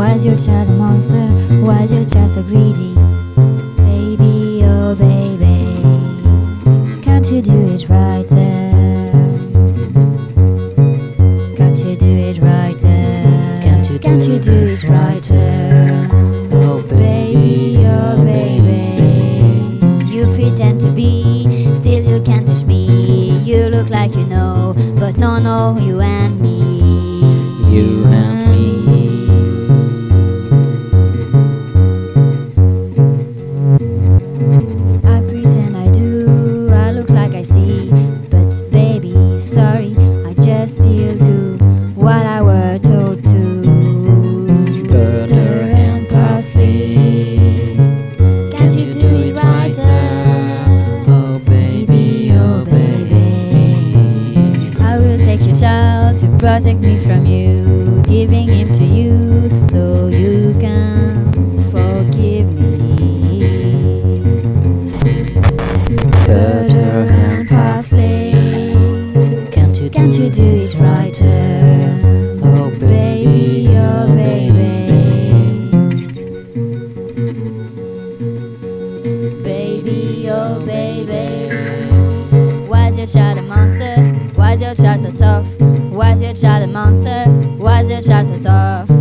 Why is your child a monster? Why is your child so greedy? Baby, oh baby, can't you do it right there? Can't you do it right there? Can't you do it right there? Oh baby, Oh baby, you pretend to be, still you can't touch me. You look like you know, but no, you and me. you and me. I pretend I do, I look like I see, but baby, sorry, I just still do what I were told to. Butter and parsley, Can't you do it right there? oh baby, oh baby. I will take your child to protect me from you, giving him to you so you can forgive me. Butter and parsley, can't you do it right there? oh Baby, oh baby, baby, oh baby. Why is your child a monster? Why is your child so tough? Why is your child a monster? Why is your child so tough?